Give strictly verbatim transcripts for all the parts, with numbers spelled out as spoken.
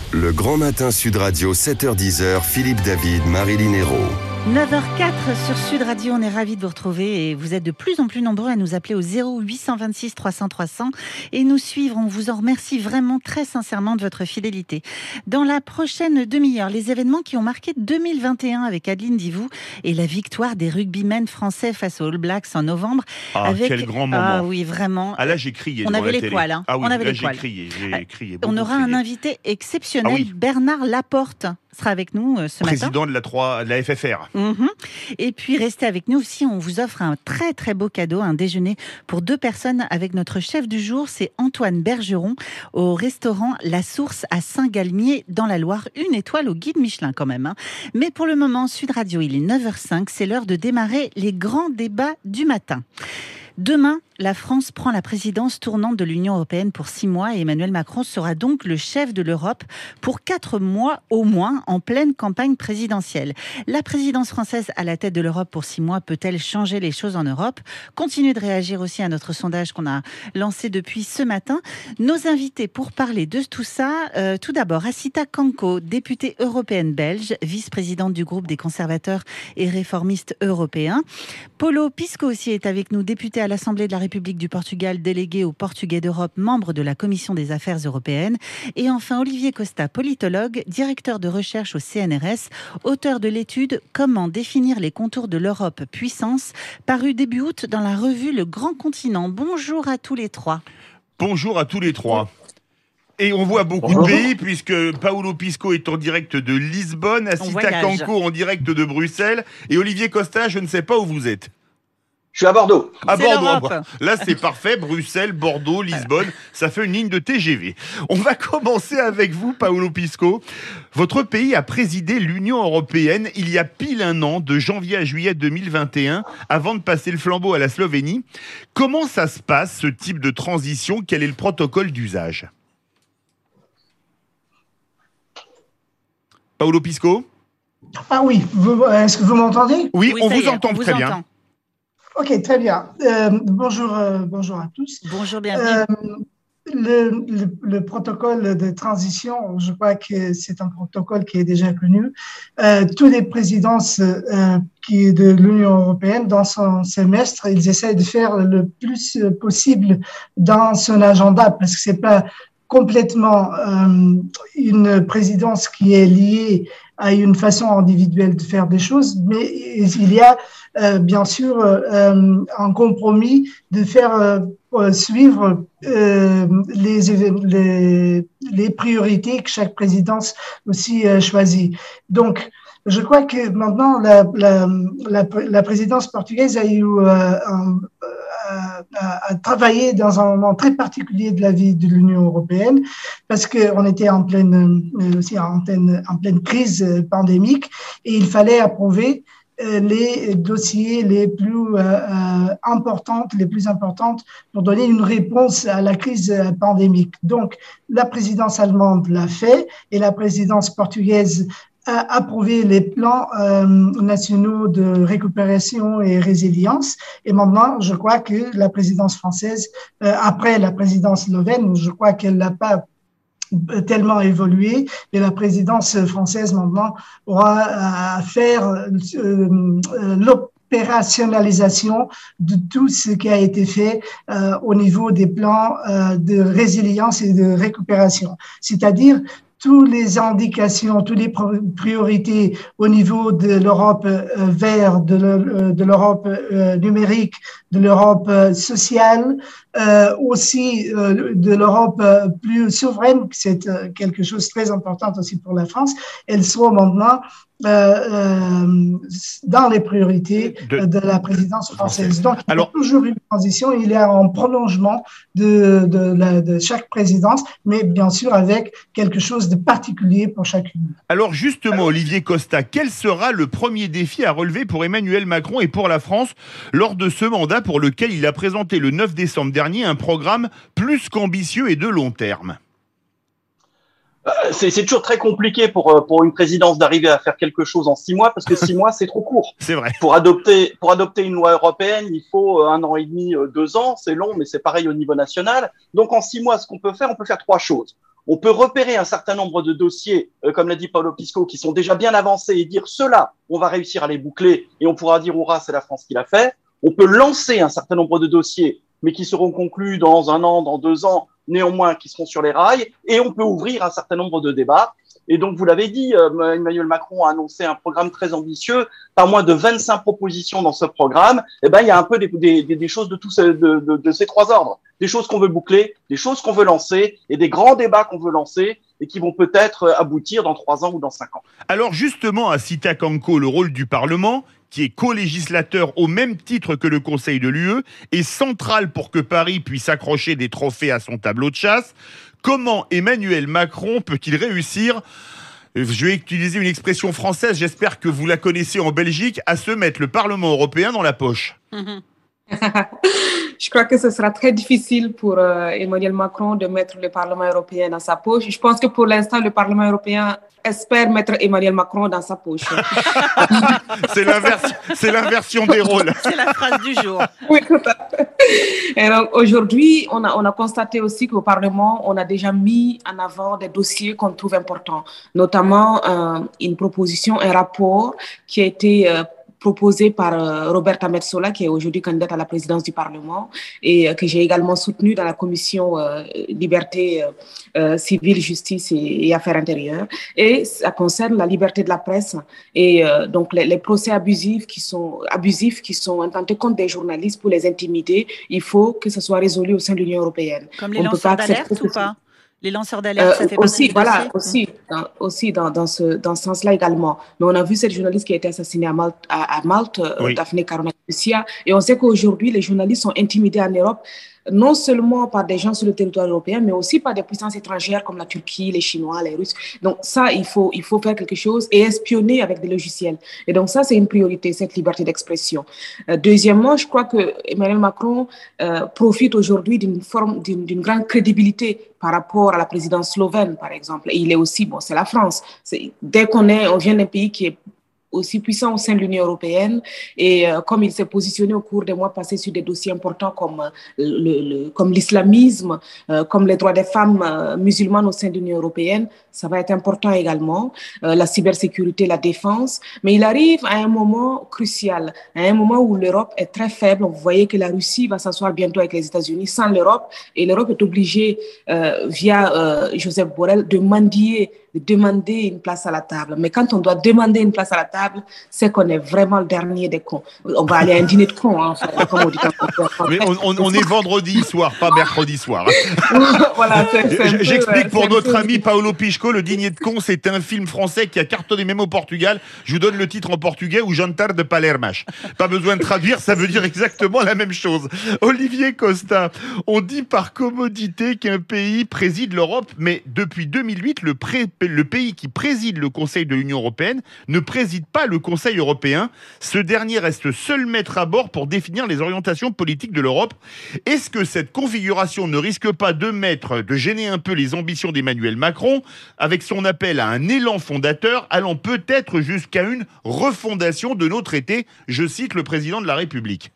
Le Grand Matin Sud Radio, sept heures dix, Philippe David, Marilyn Hérault. neuf heures quatre sur Sud Radio, on est ravis de vous retrouver et vous êtes de plus en plus nombreux à nous appeler au zéro huit cent vingt-six trois cents trois cents et nous suivre. On vous en remercie vraiment très sincèrement de votre fidélité. Dans la prochaine demi-heure, les événements qui ont marqué deux mille vingt et un avec Adeline Divou et la victoire des rugbymen français face aux All Blacks en novembre. Ah, avec... quel grand moment. Ah oui, vraiment. Ah là, j'ai crié On devant avait la les télé. poils. Hein. Ah oui, on avait là, les j'ai poils. crié, j'ai Ah, crié. On aura crié. un invité exceptionnel, Ah oui. Bernard Laporte sera avec nous euh, ce Président matin. de la, trois, de la F F R. Mmh. Et puis restez avec nous aussi, on vous offre un très très beau cadeau, un déjeuner pour deux personnes avec notre chef du jour, c'est Antoine Bergeron au restaurant La Source à Saint-Galmier dans la Loire, une étoile au guide Michelin quand même. Hein. Mais pour le moment, Sud Radio, il est neuf heures cinq, c'est l'heure de démarrer les grands débats du matin. Demain, la France prend la présidence tournante de l'Union européenne pour six mois et Emmanuel Macron sera donc le chef de l'Europe pour quatre mois au moins en pleine campagne présidentielle. La présidence française à la tête de l'Europe pour six mois peut-elle changer les choses en Europe ? Continuez de réagir aussi à notre sondage qu'on a lancé depuis ce matin. Nos invités pour parler de tout ça, euh, tout d'abord Assita Kanko, députée européenne belge, vice-présidente du groupe des conservateurs et réformistes européens. Paulo Pisco aussi est avec nous, député à l'Assemblée de la République du Portugal, délégué au Portugais d'Europe, membre de la Commission des Affaires européennes. Et enfin, Olivier Costa, politologue, directeur de recherche au C N R S, auteur de l'étude « Comment définir les contours de l'Europe puissance », paru début août dans la revue Le Grand Continent. Bonjour à tous les trois. Bonjour à tous les trois. Et on voit beaucoup Bonjour. de pays, puisque Paulo Pisco est en direct de Lisbonne, Assita Kanko en direct de Bruxelles, et Olivier Costa, je ne sais pas où vous êtes. Je suis à Bordeaux. À C'est Bordeaux. l'Europe. Là, c'est parfait. Bruxelles, Bordeaux, Lisbonne. Ça fait une ligne de T G V. On va commencer avec vous, Paulo Pisco. Votre pays a présidé l'Union européenne il y a pile un an, de janvier à juillet deux mille vingt et un, avant de passer le flambeau à la Slovénie. Comment ça se passe, ce type de transition ? Quel est le protocole d'usage ? Paulo Pisco ? Ah oui, vous- est-ce que vous m'entendez ? Oui, Oui, on ça y vous est, entend on vous très bien. entend. Ok, très bien. Euh, bonjour, euh, bonjour à tous. Bonjour, bienvenue. Euh, le, le- le protocole de transition, je crois que c'est un protocole qui est déjà connu. Euh, toutes les présidences euh, qui de l'Union européenne, dans son semestre, ils essaient de faire le plus possible dans son agenda, parce que c'est pas complètement euh, une présidence qui est liée à une façon individuelle de faire des choses, mais il y a euh, bien sûr euh, un compromis de faire euh, suivre euh, les, les, les priorités que chaque présidence aussi euh, choisit. Donc, je crois que maintenant, la, la, la, la présidence portugaise a eu euh, un, à, à travailler dans un moment très particulier de la vie de l'Union européenne, parce qu'on était en pleine, aussi en pleine, en pleine crise pandémique et il fallait approuver les dossiers les plus euh, importantes, les plus importantes pour donner une réponse à la crise pandémique. Donc, la présidence allemande l'a fait et la présidence portugaise a approuvé les plans euh, nationaux de récupération et résilience. Et maintenant, je crois que la présidence française, euh, après la présidence slovène, je crois qu'elle n'a pas tellement évolué, mais la présidence française maintenant aura à faire euh, euh, l'opérationnalisation de tout ce qui a été fait euh, au niveau des plans euh, de résilience et de récupération. C'est-à-dire toutes les indications, toutes les priorités au niveau de l'Europe euh, verte, de l'Europe euh, numérique, de l'Europe euh, sociale, euh, aussi euh, de l'Europe euh, plus souveraine, c'est euh, quelque chose de très important aussi pour la France, elles sont maintenant euh, euh, dans les priorités de, de la présidence française. Donc, il y a Alors, toujours une transition, il y a un prolongement de, de, la, de chaque présidence, mais bien sûr avec quelque chose de particulier pour chacune. Alors justement, Olivier Costa, quel sera le premier défi à relever pour Emmanuel Macron et pour la France lors de ce mandat pour lequel il a présenté le neuf décembre dernier un programme plus qu'ambitieux et de long terme ? C'est, c'est toujours très compliqué pour, pour une présidence d'arriver à faire quelque chose en six mois, parce que six mois, c'est trop court. C'est vrai. Pour adopter, pour adopter une loi européenne, il faut un an et demi, deux ans. C'est long, mais c'est pareil au niveau national. Donc, en six mois, ce qu'on peut faire, on peut faire trois choses. on peut repérer un certain nombre de dossiers, euh, comme l'a dit Paolo Pisco, qui sont déjà bien avancés et dire ceux-là, on va réussir à les boucler et on pourra dire hurrah, c'est la France qui l'a fait. On peut lancer un certain nombre de dossiers, mais qui seront conclus dans un an, dans deux ans, néanmoins qui seront sur les rails, et on peut ouvrir un certain nombre de débats. Et donc, vous l'avez dit, euh, Emmanuel Macron a annoncé un programme très ambitieux, pas moins de vingt-cinq propositions dans ce programme. Eh ben, il y a un peu des, des, des choses de tous ces, de, de, de ces trois ordres. Des choses qu'on veut boucler, des choses qu'on veut lancer, et des grands débats qu'on veut lancer, et qui vont peut-être aboutir dans trois ans ou dans cinq ans. Alors justement, à Sita Kanko, le rôle du Parlement, qui est co-législateur au même titre que le Conseil de l'U E, est central pour que Paris puisse accrocher des trophées à son tableau de chasse. Comment Emmanuel Macron peut-il réussir, je vais utiliser une expression française, j'espère que vous la connaissez en Belgique, à se mettre le Parlement européen dans la poche? Mmh. Je crois que ce sera très difficile pour euh, Emmanuel Macron de mettre le Parlement européen dans sa poche. Je pense que pour l'instant, le Parlement européen espère mettre Emmanuel Macron dans sa poche. C'est l'inversion, c'est l'inversion des rôles. C'est la phrase du jour. Oui, tout à fait. Et donc, aujourd'hui, on a, on a constaté aussi qu'au Parlement, on a déjà mis en avant des dossiers qu'on trouve importants, notamment euh, une proposition, un rapport qui a été euh, proposé par euh, Roberta Metsola, qui est aujourd'hui candidate à la présidence du Parlement, et euh, que j'ai également soutenu dans la commission euh, Liberté euh, euh, civile, justice et, et affaires intérieures. Et ça concerne la liberté de la presse et euh, donc les, les procès abusifs qui sont abusifs qui sont intentés contre des journalistes pour les intimider. Il faut que ce soit résolu au sein de l'Union européenne. Comme les lanceurs d'alerte ou pas? Les lanceurs d'alerte, euh, ça fait aussi, partie voilà, du aussi, dans, aussi dans, dans ce, dans ce sens-là également. Mais on a vu cette journaliste qui a été assassinée à Malte, à, à Malte oui. Daphne Caruana Galizia, et on sait qu'aujourd'hui, les journalistes sont intimidés en Europe, non seulement par des gens sur le territoire européen, mais aussi par des puissances étrangères comme la Turquie, les Chinois, les Russes. Donc ça, il faut, il faut faire quelque chose et espionner avec des logiciels. Et donc ça, c'est une priorité, cette liberté d'expression. Euh, deuxièmement, je crois que Emmanuel Macron euh, profite aujourd'hui d'une forme, d'une, d'une grande crédibilité par rapport à la présidence slovène, par exemple. Et il est aussi, bon, c'est la France. C'est, dès qu'on est, on vient d'un pays qui est aussi puissant au sein de l'Union européenne et euh, comme il s'est positionné au cours des mois passés sur des dossiers importants comme, euh, le, le, comme l'islamisme, euh, comme les droits des femmes euh, musulmanes au sein de l'Union européenne, ça va être important également, euh, la cybersécurité, la défense, mais il arrive à un moment crucial, à un moment où l'Europe est très faible. Vous voyez que la Russie va s'asseoir bientôt avec les États-Unis sans l'Europe et l'Europe est obligée, euh, via euh, Joseph Borrell, de mendier, de demander une place à la table. Mais quand on doit demander une place à la table, c'est qu'on est vraiment le dernier des cons. On va aller à un dîner de cons, hein, comme on dit. Mais on, on, on est vendredi soir, pas mercredi soir. Voilà, c'est, c'est J'explique peu, pour c'est notre ami Paolo Pisco, Le Dîner de cons, c'est un film français qui a cartonné même au Portugal. Je vous donne le titre en portugais, ou Jantar de Palermas. Pas besoin de traduire, ça veut dire exactement la même chose. Olivier Costa, on dit par commodité qu'un pays préside l'Europe, mais depuis deux mille huit, le, pré- le pays qui préside le Conseil de l'Union européenne ne préside pas le Conseil européen. Ce dernier reste seul maître à bord pour définir les orientations politiques de l'Europe. Est-ce que cette configuration ne risque pas de mettre, de gêner un peu les ambitions d'Emmanuel Macron avec son appel à un élan fondateur allant peut-être jusqu'à une refondation de nos traités? Je cite le président de la République.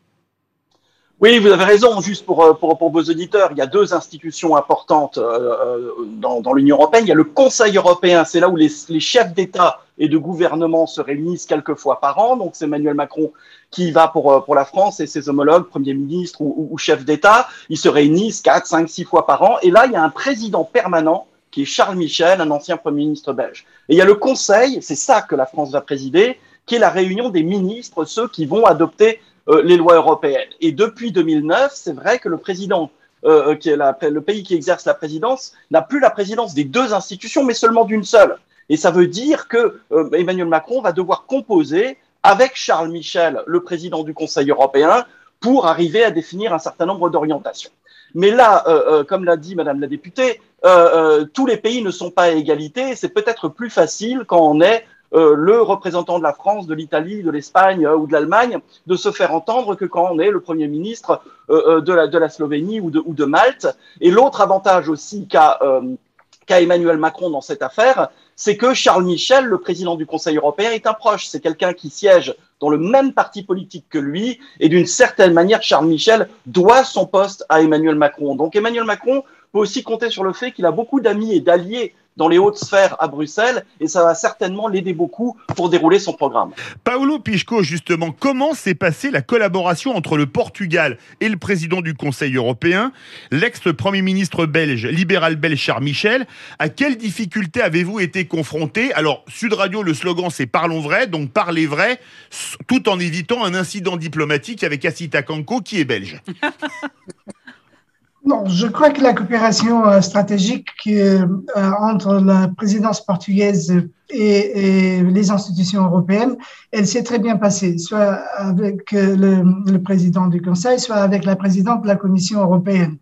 Oui, vous avez raison. Juste pour, pour, pour vos auditeurs, il y a deux institutions importantes euh, dans, dans l'Union européenne. Il y a le Conseil européen, c'est là où les, les chefs d'État et de gouvernement se réunissent quelques fois par an. Donc, c'est Emmanuel Macron qui y va pour, pour la France et ses homologues, premiers ministres ou, ou, ou chefs d'État. Ils se réunissent quatre, cinq, six fois par an. Et là, il y a un président permanent qui est Charles Michel, un ancien Premier ministre belge. Et il y a le Conseil, c'est ça que la France va présider, qui est la réunion des ministres, ceux qui vont adopter euh, les lois européennes. Et depuis deux mille neuf, c'est vrai que le président, euh, qui est la, le pays qui exerce la présidence, n'a plus la présidence des deux institutions, mais seulement d'une seule. Et ça veut dire que euh, Emmanuel Macron va devoir composer avec Charles Michel, le président du Conseil européen, pour arriver à définir un certain nombre d'orientations. Mais là, euh, euh, comme l'a dit Madame la députée, euh, euh, tous les pays ne sont pas à égalité. C'est peut-être plus facile quand on est euh, le représentant de la France, de l'Italie, de l'Espagne euh, ou de l'Allemagne, de se faire entendre que quand on est le Premier ministre euh, de, la, de la Slovénie ou de, ou de Malte. Et l'autre avantage aussi qu'a euh, qu'a Emmanuel Macron dans cette affaire, c'est que Charles Michel, le président du Conseil européen, est un proche. C'est quelqu'un qui siège dans le même parti politique que lui, et d'une certaine manière, Charles Michel doit son poste à Emmanuel Macron. Donc Emmanuel Macron peut aussi compter sur le fait qu'il a beaucoup d'amis et d'alliés dans les hautes sphères à Bruxelles, et ça va certainement l'aider beaucoup pour dérouler son programme. Paolo Pisco, justement, comment s'est passée la collaboration entre le Portugal et le président du Conseil européen, l'ex-premier ministre belge, libéral belge Charles Michel? À quelles difficultés avez-vous été confrontés? Alors, Sud Radio, le slogan c'est « Parlons vrai », donc parlez vrai, tout en évitant un incident diplomatique avec Assita Kanko, qui est belge. Non, je crois que la coopération euh, stratégique euh, entre la présidence portugaise et, et les institutions européennes, elle s'est très bien passée, soit avec euh, le, le président du Conseil, soit avec la présidente de la Commission européenne.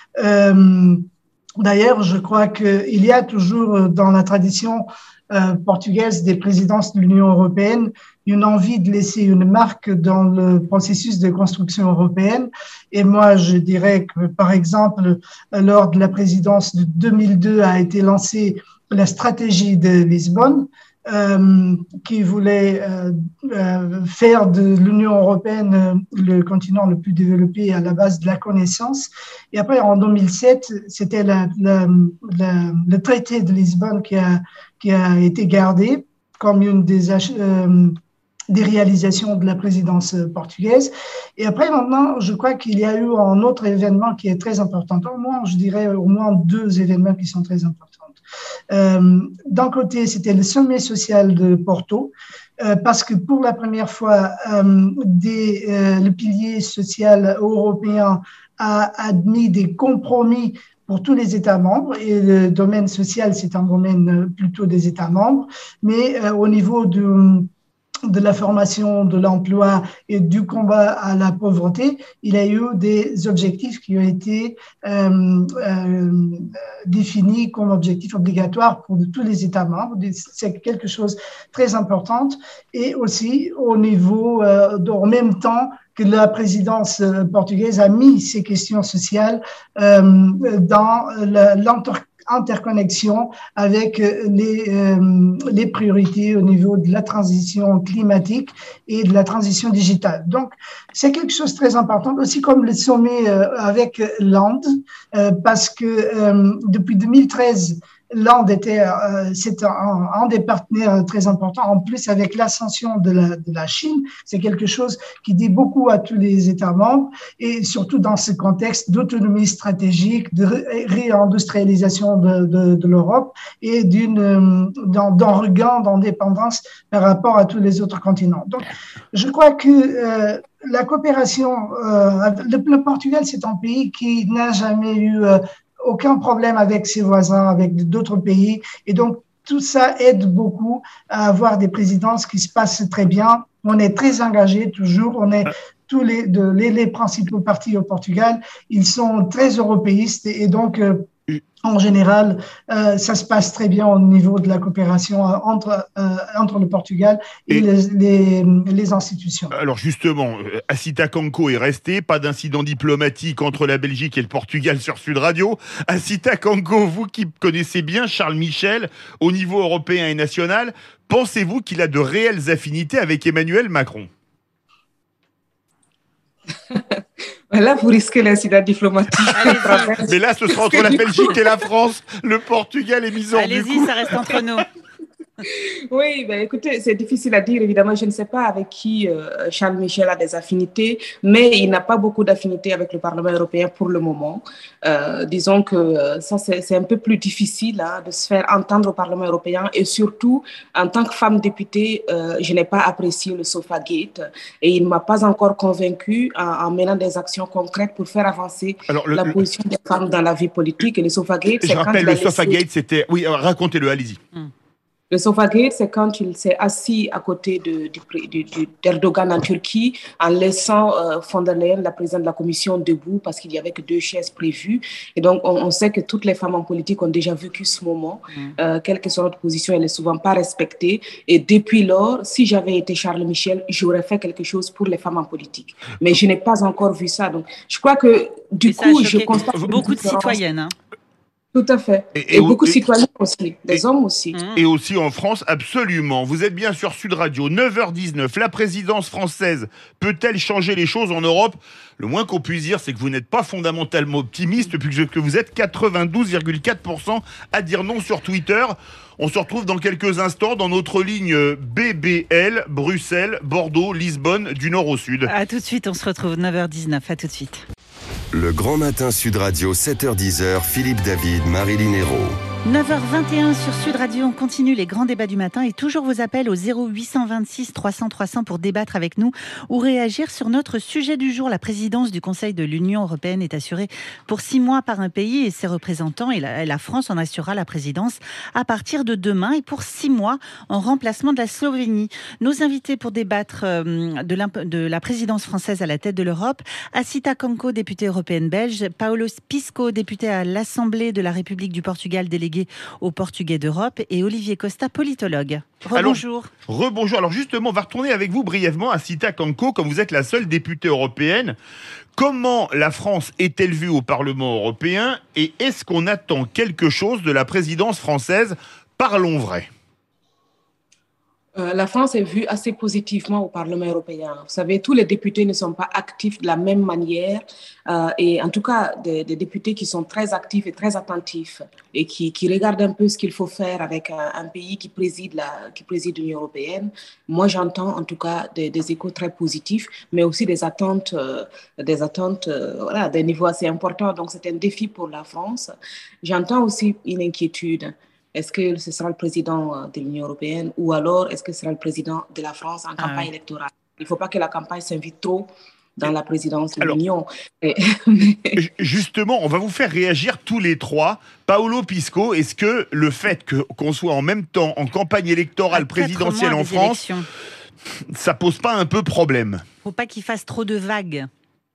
Euh, d'ailleurs, je crois qu'il y a toujours dans la tradition euh, portugaise des présidences de l'Union européenne une envie de laisser une marque dans le processus de construction européenne. Et moi, je dirais que, par exemple, lors de la présidence de deux mille deux a été lancée la stratégie de Lisbonne, euh, qui voulait euh, euh, faire de l'Union européenne euh, le continent le plus développé à la base de la connaissance. Et après, en deux mille sept, c'était la, la, la, le traité de Lisbonne qui a, qui a été gardé comme une des euh, des réalisations de la présidence portugaise. Et après, maintenant, je crois qu'il y a eu un autre événement qui est très important. Au moins, je dirais au moins deux événements qui sont très importants. Euh, d'un côté, c'était le sommet social de Porto, euh, parce que pour la première fois, euh, des, euh, le pilier social européen a admis des compromis pour tous les États membres, et le domaine social, c'est un domaine plutôt des États membres, mais euh, au niveau de de la formation, de l'emploi et du combat à la pauvreté, il y a eu des objectifs qui ont été euh, euh, définis comme objectifs obligatoires pour tous les États membres. C'est quelque chose de très important. Et aussi au niveau, euh, en même temps que la présidence portugaise a mis ces questions sociales euh, dans l'entreprise interconnexion avec les, euh, les priorités au niveau de la transition climatique et de la transition digitale. Donc, c'est quelque chose de très important, aussi comme le sommet euh, avec l'Inde, euh, parce que euh, depuis deux mille treize, l'Inde était euh, c'est un, un des partenaires très importants. En plus, avec l'ascension de la, de la Chine, c'est quelque chose qui dit beaucoup à tous les États membres, et surtout dans ce contexte d'autonomie stratégique, de ré- réindustrialisation de, de, de l'Europe et d'une, d'un, d'un regain d'indépendance par rapport à tous les autres continents. Donc, je crois que euh, la coopération, euh, le, le Portugal, c'est un pays qui n'a jamais eu euh, aucun problème avec ses voisins, avec d'autres pays. Et donc, tout ça aide beaucoup à avoir des présidences qui se passent très bien. On est très engagés toujours. On est tous les, de, les, les principaux partis au Portugal. Ils sont très européistes et, et donc, euh, en général, euh, ça se passe très bien au niveau de la coopération entre, euh, entre le Portugal et, et les, les, les institutions. Alors justement, Assita Kanko est resté, pas d'incident diplomatique entre la Belgique et le Portugal sur Sud Radio. Assita Kanko, vous qui connaissez bien Charles Michel au niveau européen et national, pensez-vous qu'il a de réelles affinités avec Emmanuel Macron ? Là, vous risquez l'incident diplomatique. Mais là, ce sera entre la Belgique et la France. Le Portugal est mis hors du coup. Allez-y, ça reste entre nous. Oui, ben écoutez, c'est difficile à dire, évidemment. Je ne sais pas avec qui euh, Charles Michel a des affinités, mais il n'a pas beaucoup d'affinités avec le Parlement européen pour le moment. Euh, disons que euh, ça, c'est, c'est un peu plus difficile hein, de se faire entendre au Parlement européen, et surtout, en tant que femme députée, euh, je n'ai pas apprécié le Sofagate et il ne m'a pas encore convaincue en, en menant des actions concrètes pour faire avancer Alors, le, la position des femmes dans la vie politique. Et le Sofagate, c'est Je rappelle, le Sofagate, laissé... c'était... Oui, racontez-le, allez-y. Hum. Le Sofagate, c'est quand il s'est assis à côté de, de, de, de, d'Erdogan en Turquie en laissant euh, von der Leyen, la présidente de la Commission, debout parce qu'il n'y avait que deux chaises prévues. Et donc, on, on sait que toutes les femmes en politique ont déjà vécu ce moment. Mmh. Euh, quelle que soit notre position, elle n'est souvent pas respectée. Et depuis lors, si j'avais été Charles Michel, j'aurais fait quelque chose pour les femmes en politique. Mais je n'ai pas encore vu ça. Donc, je crois que du Et coup, je constate... beaucoup de citoyennes, hein. Tout à fait. Et, et, et beaucoup de citoyens aussi, des et, hommes aussi. Et aussi en France, absolument. Vous êtes bien sur Sud Radio, neuf heures dix-neuf. La présidence française peut-elle changer les choses en Europe ? Le moins qu'on puisse dire, c'est que vous n'êtes pas fondamentalement optimiste, puisque vous êtes quatre-vingt-douze virgule quatre pour cent à dire non sur Twitter. On se retrouve dans quelques instants dans notre ligne B B L, Bruxelles, Bordeaux, Lisbonne, du nord au sud. À tout de suite, on se retrouve neuf heures dix-neuf. À tout de suite. Le Grand Matin Sud Radio, sept heures dix, Philippe David, Marilyn Hérault. neuf heures vingt et un sur Sud Radio, on continue les grands débats du matin et toujours vos appels au zéro huit cent vingt-six trois cents trois cents pour débattre avec nous ou réagir sur notre sujet du jour. La présidence du Conseil de l'Union européenne est assurée pour six mois par un pays et ses représentants et la, la France en assurera la présidence à partir de demain et pour six mois en remplacement de la Slovénie. Nos invités pour débattre euh, de, de la présidence française à la tête de l'Europe, Assita Kanko, députée européenne belge, Paulo Pisco, député à l'Assemblée de la République du Portugal, délégué aux Portugais d'Europe, et Olivier Costa, politologue. Rebonjour. Alors, rebonjour. Alors justement, on va retourner avec vous brièvement à Assita Kanko, comme vous êtes la seule députée européenne. Comment la France est-elle vue au Parlement européen et est-ce qu'on attend quelque chose de la présidence française ? Parlons vrai. Euh, la France est vue assez positivement au Parlement européen. Vous savez, tous les députés ne sont pas actifs de la même manière euh, et en tout cas des, des députés qui sont très actifs et très attentifs et qui, qui regardent un peu ce qu'il faut faire avec un, un pays qui préside la, qui préside l'Union européenne. Moi, j'entends en tout cas des, des échos très positifs, mais aussi des attentes, euh, des attentes, euh, voilà, d'un niveau assez important. Donc, c'est un défi pour la France. J'entends aussi une inquiétude. Est-ce que ce sera le président de l'Union européenne ou alors est-ce que ce sera le président de la France en campagne ah. électorale ? Il ne faut pas que la campagne s'invite trop dans la présidence de alors, l'Union. Et... Justement, on va vous faire réagir tous les trois. Paulo Pisco, est-ce que le fait que, qu'on soit en même temps en campagne électorale présidentielle en France, élections. Ça pose pas un peu problème ? Il ne faut pas qu'il fasse trop de vagues.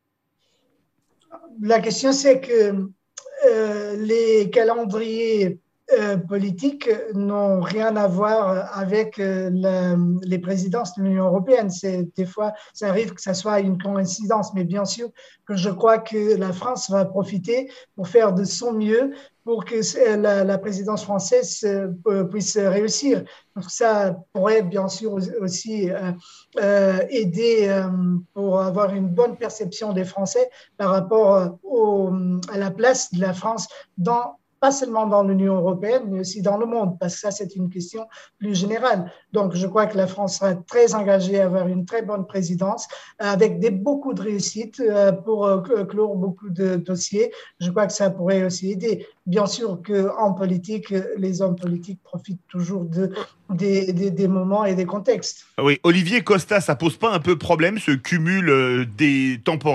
La question, c'est que euh, les calendriers Euh, politiques n'ont rien à voir avec euh, la, les présidences de l'Union européenne. C'est, des fois, ça arrive que ça soit une coïncidence, mais bien sûr que je crois que la France va profiter pour faire de son mieux pour que la, la présidence française euh, puisse réussir. Donc ça pourrait bien sûr aussi euh, euh, aider euh, pour avoir une bonne perception des Français par rapport au, à la place de la France dans pas seulement dans l'Union européenne, mais aussi dans le monde, parce que ça, c'est une question plus générale. Donc, je crois que la France sera très engagée à avoir une très bonne présidence, avec des, beaucoup de réussite pour clore beaucoup de dossiers. Je crois que ça pourrait aussi aider. Bien sûr qu'en politique, les hommes politiques profitent toujours de, des, des, des moments et des contextes. Oui, Olivier Costa, ça pose pas un peu problème, ce cumul des temporels ?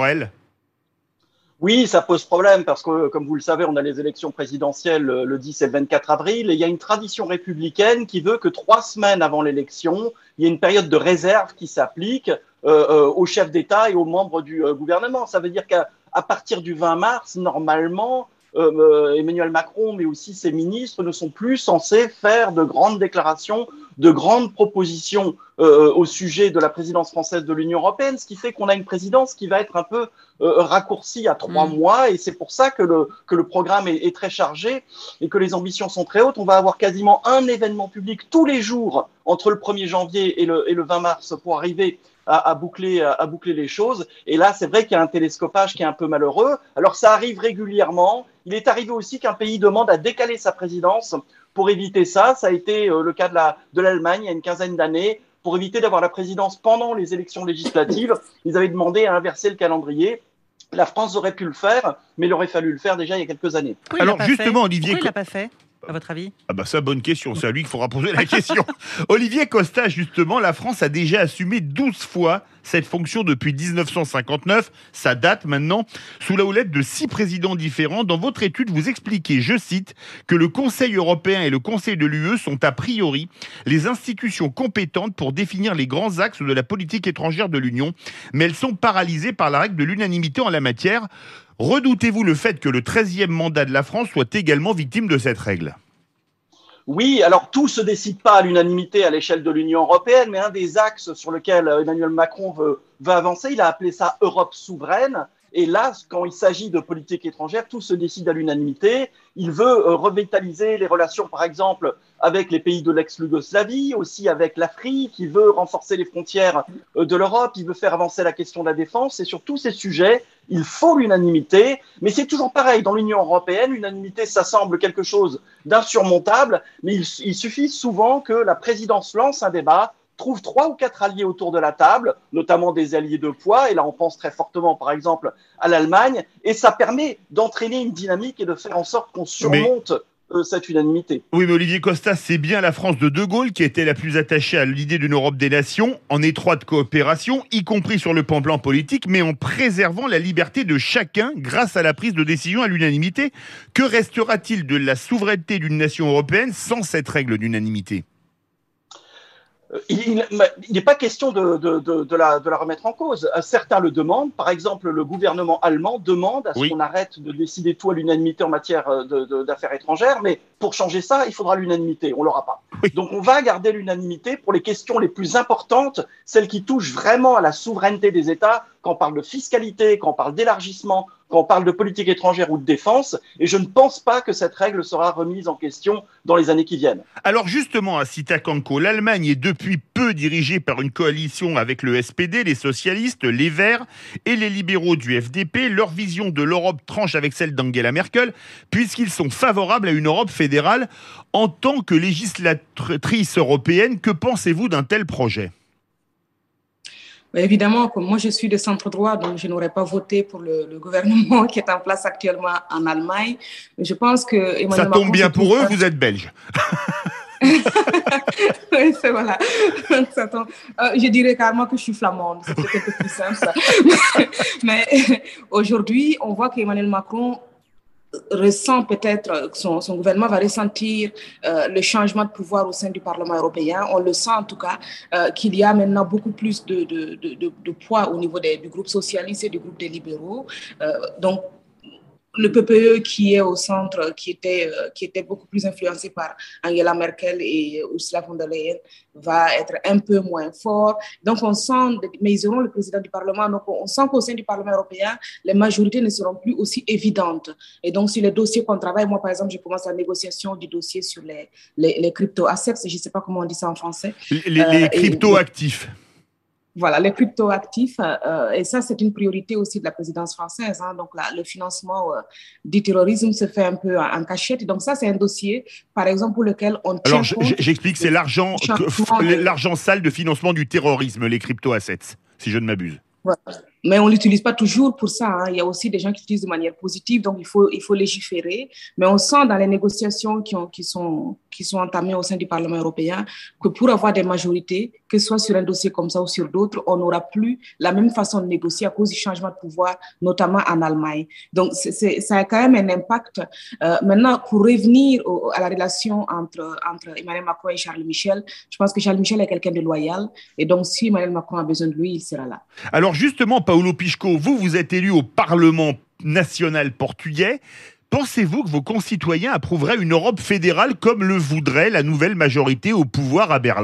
Oui, ça pose problème parce que, comme vous le savez, on a les élections présidentielles le dix et le vingt-quatre avril et il y a une tradition républicaine qui veut que trois semaines avant l'élection, il y ait une période de réserve qui s'applique euh, aux chefs d'État et aux membres du euh, gouvernement. Ça veut dire qu'à à partir du vingt mars, normalement, euh, Emmanuel Macron, mais aussi ses ministres, ne sont plus censés faire de grandes déclarations, de grandes propositions euh, au sujet de la présidence française de l'Union européenne, ce qui fait qu'on a une présidence qui va être un peu euh, raccourcie à trois mmh. mois, et c'est pour ça que le, que le programme est, est très chargé et que les ambitions sont très hautes. On va avoir quasiment un événement public tous les jours entre le premier janvier et le, et le vingt mars pour arriver À, à, boucler, à, à boucler les choses. Et là, c'est vrai qu'il y a un télescopage qui est un peu malheureux. Alors, ça arrive régulièrement. Il est arrivé aussi qu'un pays demande à décaler sa présidence pour éviter ça. Ça a été euh, le cas de, la, de l'Allemagne il y a une quinzaine d'années. Pour éviter d'avoir la présidence pendant les élections législatives, ils avaient demandé à inverser le calendrier. La France aurait pu le faire, mais il aurait fallu le faire déjà il y a quelques années. Pourquoi Alors, justement, fait Olivier... Pourquoi il l'a pas fait ? À votre avis ? Ah bah ça, bonne question. C'est à lui qu'il faudra poser la question. Olivier Costa, justement, la France a déjà assumé douze fois cette fonction depuis dix-neuf cent cinquante-neuf. Ça date maintenant, sous la houlette de six présidents différents. Dans votre étude, vous expliquez, je cite, que le Conseil européen et le Conseil de l'U E sont a priori les institutions compétentes pour définir les grands axes de la politique étrangère de l'Union, mais elles sont paralysées par la règle de l'unanimité en la matière. Redoutez-vous le fait que le treizième mandat de la France soit également victime de cette règle ? Oui, alors tout se décide pas à l'unanimité à l'échelle de l'Union européenne, mais un des axes sur lequel Emmanuel Macron veut, veut avancer, il a appelé ça Europe souveraine. Et là, quand il s'agit de politique étrangère, tout se décide à l'unanimité. Il veut euh, revitaliser les relations, par exemple, avec les pays de l'ex-Yougoslavie, aussi avec l'Afrique. Il veut renforcer les frontières euh, de l'Europe. Il veut faire avancer la question de la défense. Et sur tous ces sujets, il faut l'unanimité. Mais c'est toujours pareil. Dans l'Union européenne, l'unanimité, ça semble quelque chose d'insurmontable. Mais il, il suffit souvent que la présidence lance un débat, trouve trois ou quatre alliés autour de la table, notamment des alliés de poids, et là on pense très fortement par exemple à l'Allemagne, et ça permet d'entraîner une dynamique et de faire en sorte qu'on surmonte mais... euh, cette unanimité. Oui, mais Olivier Costa, c'est bien la France de De Gaulle qui était la plus attachée à l'idée d'une Europe des nations, en étroite coopération, y compris sur le plan plan politique, mais en préservant la liberté de chacun grâce à la prise de décision à l'unanimité. Que restera-t-il de la souveraineté d'une nation européenne sans cette règle d'unanimité ? Il n'est pas question de, de, de, de, la, de la remettre en cause. Certains le demandent. Par exemple, le gouvernement allemand demande à ce oui. qu'on arrête de décider tout à l'unanimité en matière de, de, d'affaires étrangères. Mais pour changer ça, il faudra l'unanimité. On ne l'aura pas. Oui. Donc, on va garder l'unanimité pour les questions les plus importantes, celles qui touchent vraiment à la souveraineté des États, quand on parle de fiscalité, quand on parle d'élargissement, quand on parle de politique étrangère ou de défense, et je ne pense pas que cette règle sera remise en question dans les années qui viennent. Alors justement, à Sitakanko, l'Allemagne est depuis peu dirigée par une coalition avec le S P D, les socialistes, les Verts et les libéraux du F D P. Leur vision de l'Europe tranche avec celle d'Angela Merkel, puisqu'ils sont favorables à une Europe fédérale. En tant que législatrice européenne, que pensez-vous d'un tel projet ? Évidemment, comme moi je suis de centre-droit, donc je n'aurais pas voté pour le, le gouvernement qui est en place actuellement en Allemagne. Mais je pense que Emmanuel Ça tombe Macron, bien pour eux, pas... vous êtes belge. Oui, c'est voilà. Ça tombe... euh, je dirais carrément que je suis flamande, c'est peut-être un peu plus simple ça. Mais aujourd'hui, on voit qu'Emmanuel Macron ressent peut-être, son, son gouvernement va ressentir euh, le changement de pouvoir au sein du Parlement européen. On le sent en tout cas euh, qu'il y a maintenant beaucoup plus de, de, de, de, de poids au niveau des, du groupe socialiste et du groupe des libéraux. Euh, donc, le P P E qui est au centre, qui était, euh, qui était beaucoup plus influencé par Angela Merkel et Ursula von der Leyen, va être un peu moins fort. Donc, on sent, mais ils auront le président du Parlement, donc on sent qu'au sein du Parlement européen, les majorités ne seront plus aussi évidentes. Et donc, sur les dossiers qu'on travaille, moi, par exemple, je commence la négociation du dossier sur les, les, les crypto-assets, je ne sais pas comment on dit ça en français. Les, les euh, crypto-actifs. Voilà, les crypto-actifs, euh, et ça, c'est une priorité aussi de la présidence française. Hein, donc, là, le financement euh, du terrorisme se fait un peu en, en cachette. Donc, ça, c'est un dossier, par exemple, pour lequel on tient Alors, compte... j'explique, c'est l'argent, l'argent sale de financement du terrorisme, les crypto-assets, si je ne m'abuse. Voilà. Mais on ne l'utilise pas toujours pour ça. Hein. Il y a aussi des gens qui l'utilisent de manière positive, donc il faut, il faut légiférer. Mais on sent dans les négociations qui, ont, qui, sont, qui sont entamées au sein du Parlement européen que pour avoir des majorités, que ce soit sur un dossier comme ça ou sur d'autres, on n'aura plus la même façon de négocier à cause du changement de pouvoir, notamment en Allemagne. Donc, c'est, c'est, ça a quand même un impact. Euh, maintenant, pour revenir au, à la relation entre, entre Emmanuel Macron et Charles Michel, je pense que Charles Michel est quelqu'un de loyal. Et donc, si Emmanuel Macron a besoin de lui, il sera là. Alors, justement, Paulo Pisco, vous, vous êtes élu au Parlement national portugais. Pensez-vous que vos concitoyens approuveraient une Europe fédérale comme le voudrait la nouvelle majorité au pouvoir à Berlin ?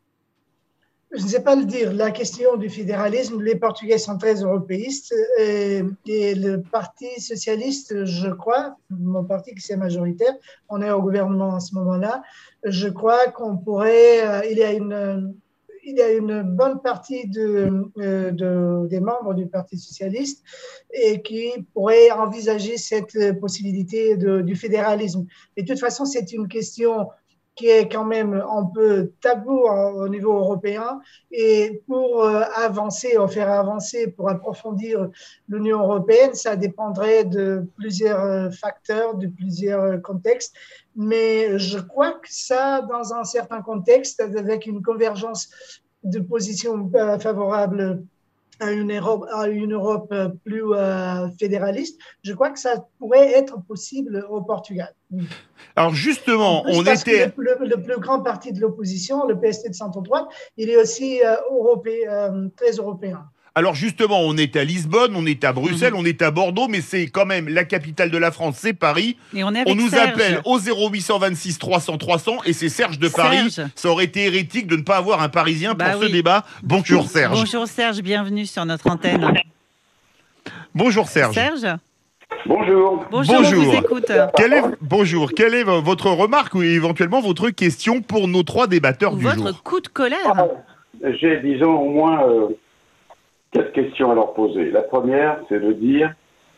Je ne sais pas le dire. La question du fédéralisme, les Portugais sont très européistes et, et le Parti socialiste, je crois, mon parti qui c'est majoritaire, on est au gouvernement en ce moment-là, je crois qu'on pourrait, euh, il y a une... Il y a une bonne partie de, de, des membres du Parti socialiste et qui pourraient envisager cette possibilité de, du fédéralisme. Et de toute façon, c'est une question qui est quand même un peu tabou au niveau européen. Et pour avancer, ou faire avancer, pour approfondir l'Union européenne, ça dépendrait de plusieurs facteurs, de plusieurs contextes. Mais je crois que ça, dans un certain contexte, avec une convergence de positions favorables à une Europe, à une Europe plus euh, fédéraliste, je crois que ça pourrait être possible au Portugal. Alors justement, plus, on était... Le, le, le plus grand parti de l'opposition, le P S D de centre-droite, il est aussi euh, européen, euh, très européen. Alors justement, on est à Lisbonne, on est à Bruxelles, mmh. on est à Bordeaux, mais c'est quand même la capitale de la France, c'est Paris. Et on est avec on nous Serge. appelle au zéro huit cent vingt-six trois cents trois cents et c'est Serge de Paris. Serge. Ça aurait été hérétique de ne pas avoir un Parisien bah pour oui. ce débat. Bonjour Serge. Bonjour Serge, bienvenue sur notre antenne. Bonjour Serge. Serge. Bonjour. Bonjour, Bonjour. on vous écoute. Quelle est, bonjour, quelle est votre remarque ou éventuellement votre question pour nos trois débatteurs Ou du votre jour? coup de colère. Ah, j'ai, disons, au moins euh, quatre questions à leur poser. La première, c'est de dire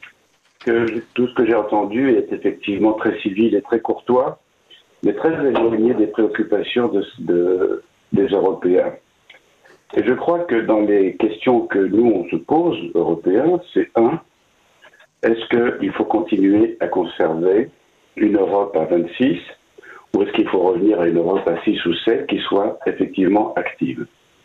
que je- tout ce que j'ai entendu est effectivement très civil et très courtois, mais très éloigné des préoccupations de, de- des Européens. Et je crois que dans les questions que nous, on se pose, Européens, c'est un, est-ce qu'il faut continuer à conserver une Europe à vingt-six ou est-ce qu'il faut revenir à une Europe à six ou sept qui soit effectivement active?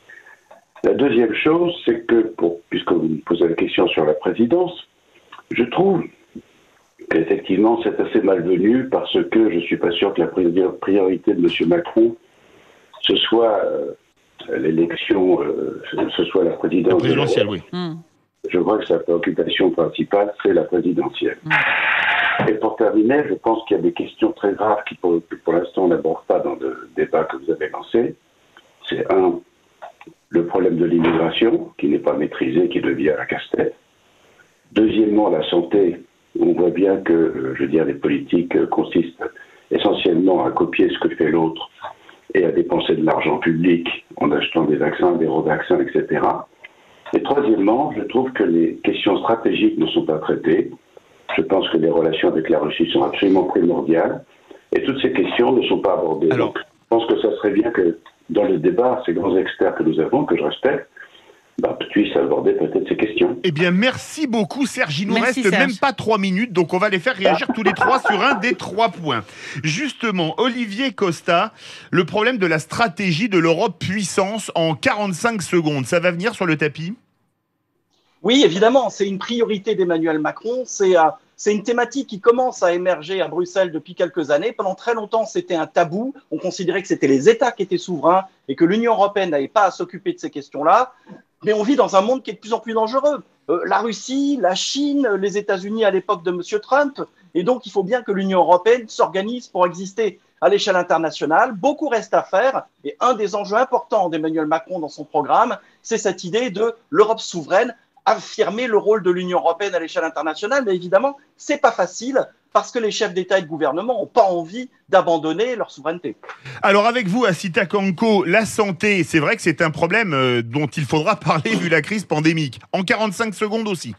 La deuxième chose, c'est que, pour, puisque vous me posez la question sur la présidence, je trouve qu'effectivement c'est assez malvenu parce que je ne suis pas sûr que la priorité de M. Macron, ce soit euh, l'élection, euh, ce soit la La présidence. présidentielle, oui. Hmm. Je crois que sa préoccupation principale, c'est la présidentielle. Mmh. Et pour terminer, je pense qu'il y a des questions très graves qui, pour, pour l'instant, on n'aborde pas dans le débat que vous avez lancé. C'est un, le problème de l'immigration, qui n'est pas maîtrisé, qui devient un casse-tête. Deuxièmement, la santé. On voit bien que, je veux dire, les politiques consistent essentiellement à copier ce que fait l'autre et à dépenser de l'argent public en achetant des vaccins, des vaccins, et cetera. Et troisièmement, je trouve que les questions stratégiques ne sont pas traitées. Je pense que les relations avec la Russie sont absolument primordiales. Et toutes ces questions ne sont pas abordées. Alors, Donc, je pense que ça serait bien que, dans le débat, ces grands experts que nous avons, que je respecte, bah, puissent aborder peut-être ces questions. Eh bien, merci beaucoup Serge. Il nous Merci, reste Serge. même pas trois minutes, donc on va les faire réagir tous les trois sur un des trois points. Justement, Olivier Costa, le problème de la stratégie de l'Europe puissance en quarante-cinq secondes, ça va venir sur le tapis? Oui, évidemment, c'est une priorité d'Emmanuel Macron. C'est euh, c'est une thématique qui commence à émerger à Bruxelles depuis quelques années. Pendant très longtemps, c'était un tabou. On considérait que c'était les États qui étaient souverains et que l'Union européenne n'avait pas à s'occuper de ces questions-là. Mais on vit dans un monde qui est de plus en plus dangereux. Euh, la Russie, la Chine, les États-Unis à l'époque de M. Trump. Et donc, il faut bien que l'Union européenne s'organise pour exister à l'échelle internationale. Beaucoup reste à faire. Et un des enjeux importants d'Emmanuel Macron dans son programme, c'est cette idée de l'Europe souveraine, affirmer le rôle de l'Union européenne à l'échelle internationale. Mais évidemment, c'est pas facile parce que les chefs d'État et de gouvernement n'ont pas envie d'abandonner leur souveraineté. Alors avec vous, Asita Kanko, la santé, c'est vrai que c'est un problème euh, dont il faudra parler vu la crise pandémique. En quarante-cinq secondes aussi.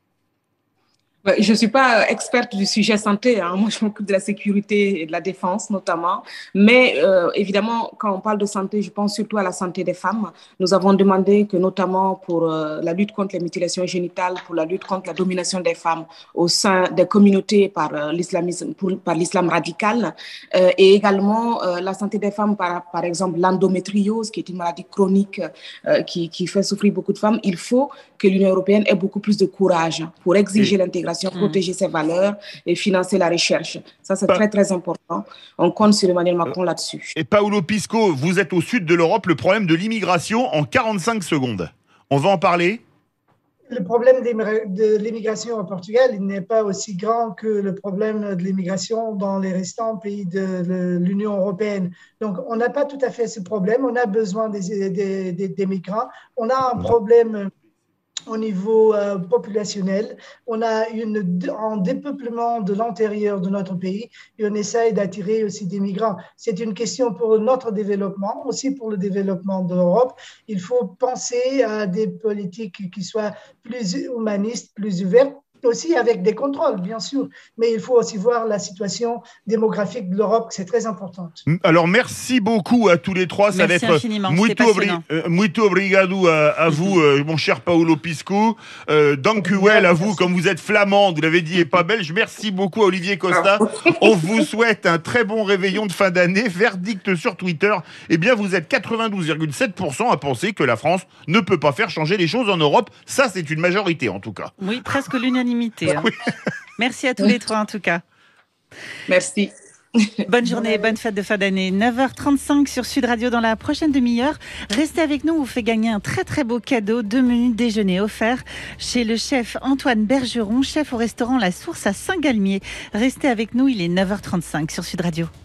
Je ne suis pas experte du sujet santé, hein. Moi je m'occupe de la sécurité et de la défense notamment, mais euh, évidemment quand on parle de santé, je pense surtout à la santé des femmes. Nous avons demandé que notamment pour euh, la lutte contre les mutilations génitales, pour la lutte contre la domination des femmes au sein des communautés par euh, l'islamisme, pour, par l'islam radical, euh, et également euh, la santé des femmes par, par exemple l'endométriose, qui est une maladie chronique euh, qui, qui fait souffrir beaucoup de femmes. Il faut que l'Union européenne ait beaucoup plus de courage pour exiger l'intégration, protéger ses valeurs et financer la recherche. Ça, c'est Pa- très, très important. On compte sur Emmanuel Macron là-dessus. Et Paolo Pisco, vous êtes au sud de l'Europe, le problème de l'immigration en quarante-cinq secondes. On va en parler? Le problème de l'immigration au Portugal, il n'est pas aussi grand que le problème de l'immigration dans les restants pays de l'Union européenne. Donc, on n'a pas tout à fait ce problème. On a besoin des, des, des, des migrants. On a un problème au niveau euh, populationnel. On a une, un dépeuplement de l'intérieur de notre pays et on essaye d'attirer aussi des migrants. C'est une question pour notre développement, aussi pour le développement de l'Europe. Il faut penser à des politiques qui soient plus humanistes, plus ouvertes, aussi avec des contrôles, bien sûr, mais il faut aussi voir la situation démographique de l'Europe, c'est très important. Alors, merci beaucoup à tous les trois. Ça Merci va être infiniment, muito, c'était passionnant. obri- euh, muito obrigado à, à vous, euh, mon cher Paolo Pisco. Euh, dank u wel à vous, comme vous êtes flamande, vous l'avez dit, et pas belge. Merci beaucoup à Olivier Costa. On vous souhaite un très bon réveillon de fin d'année. Verdict sur Twitter. Eh bien, vous êtes quatre-vingt-douze virgule sept pour cent à penser que la France ne peut pas faire changer les choses en Europe. Ça, c'est une majorité, en tout cas. Oui, presque l'unanimité. Hein. Oui. Merci à tous les trois en tout cas. Merci. Bonne journée, bonne fête de fin d'année. neuf heures trente-cinq sur Sud Radio dans la prochaine demi-heure. Restez avec nous, on vous fait gagner un très très beau cadeau, deux menus déjeuner offerts chez le chef Antoine Bergeron, chef au restaurant La Source à Saint-Galmier. Restez avec nous, il est neuf heures trente-cinq sur Sud Radio.